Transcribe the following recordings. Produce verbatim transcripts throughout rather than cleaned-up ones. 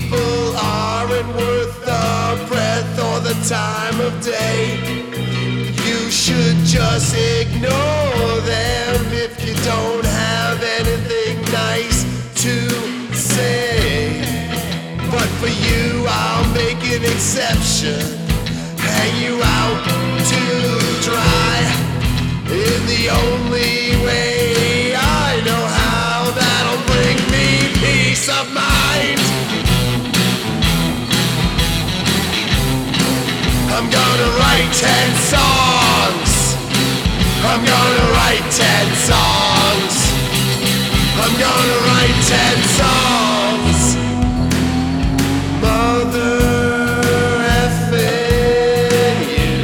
people aren't worth the breath or the time of day. You should just ignore them if you don't have anything nice to say. But for you I'll make an exception, hang you out to dry in the only way I know how. That'll bring me peace of mind. I'm gonna write ten songs. I'm gonna write ten songs. I'm gonna write ten songs. Mother effing you.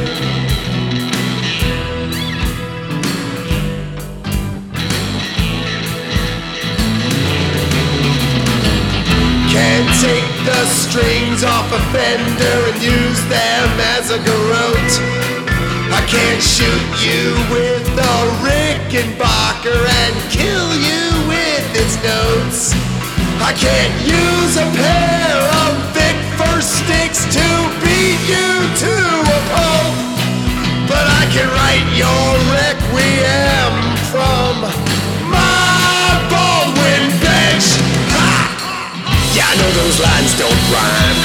Can't take the strings off a Fender and use them as a garrote. I can't shoot you with a Rickenbacker and kill you with its notes. I can't use a pair of Vic First Sticks to beat you to a pulp, but I can write your requiem from my Baldwin bench. Ha! Yeah, I know those lines don't rhyme.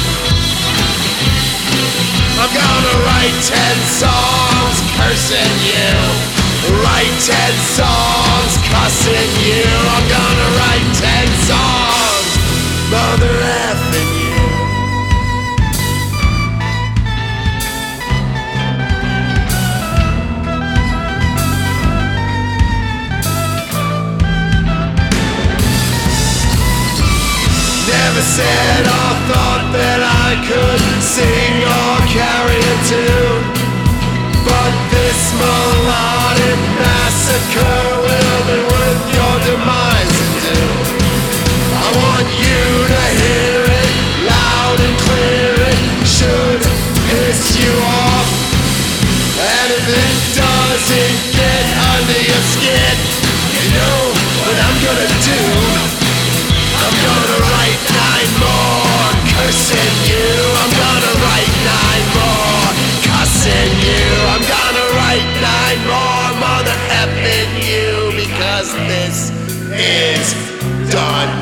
I'm gonna write ten songs cursing you, write ten songs cussing you. I'm gonna write ten songs mother effing you. Never said or thought that I could sing or carry a tune, but this melodic massacre will be worth your demise and doom. I want you to hear it loud and clear. It should piss you off, and if it doesn't get under your skin, you know what I'm gonna do. I'm gonna write nine more cursing you. I'm gonna write nine more cussing you. I'm gonna write nine more mother effing you, because this is done.